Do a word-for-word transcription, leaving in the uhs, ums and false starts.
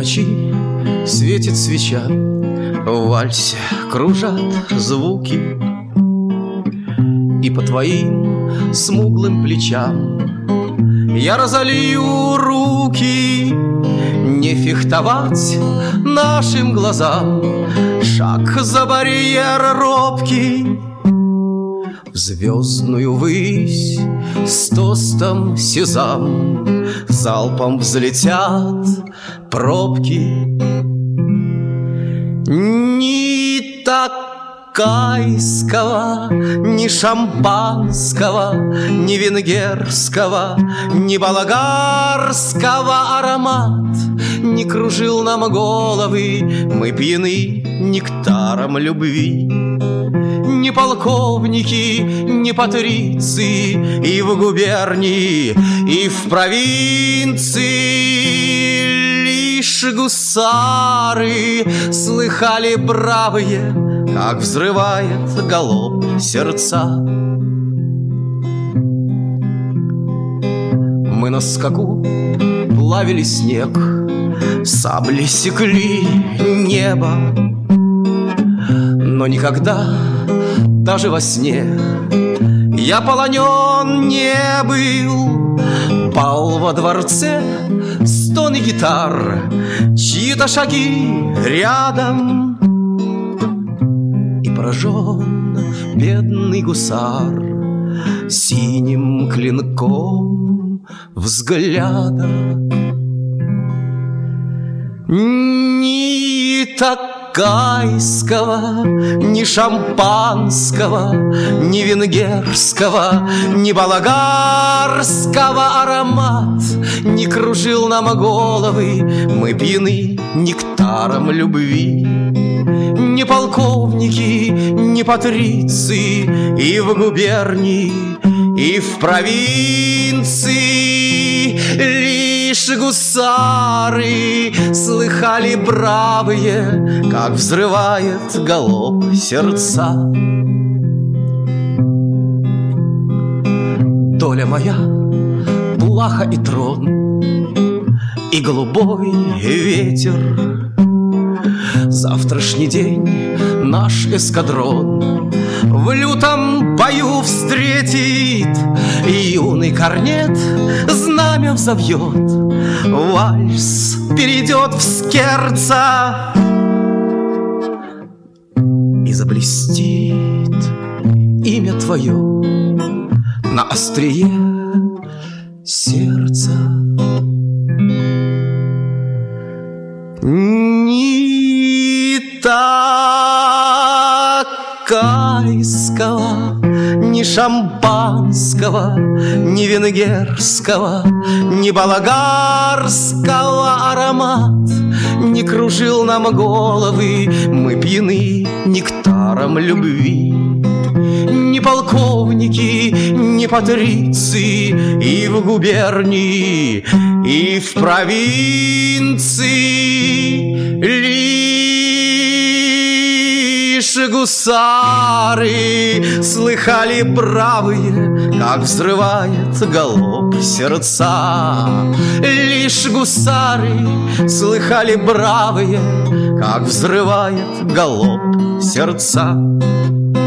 ночи светит свеча, в вальсе кружат звуки, и по твоим смуглым плечам я разолью руки. Не фехтовать нашим глазам, шаг за барьер робкий. В звездную высь с тостом сезам залпом взлетят пробки. Ни такайского, ни шампанского, ни венгерского, ни болгарского аромат не кружил нам головы, мы пьяны нектаром любви. Ни полковники, ни патриции, и в губернии, и в провинции лишь гусары слыхали бравые, как взрывает галоп сердца. Мы на скаку плавили снег, сабли секли небо, но никогда, даже во сне, я полонен не был. Бал во дворце, стоны гитар, чьи-то шаги рядом, и поражен бедный гусар синим клинком взгляда. Ни такайского, ни шампанского, ни венгерского, ни болгарского аромат не кружил нам головы, мы пьяны нектаром любви. Ни полковники, ни патриции, и в губернии, и в провинции лишь гусары слыхали бравые, как взрывает галоп сердца. Доля моя, плаха и трон, и голубой ветер. Завтрашний день наш эскадрон в лютом бою встретит, и юный корнет знамя взовьет, вальс перейдет в скерца, и заблестит имя твое на острие сердца. Ни такайского, ни шампанского, ни венгерского, ни болгарского аромат не кружил нам головы, мы пьяны нектаром любви. Ни полковники, ни патриции, и в губернии, и в провинции лишь гусары слыхали бравые, как взрывает галоп сердца. Лишь гусары слыхали бравые, как взрывает галоп сердца.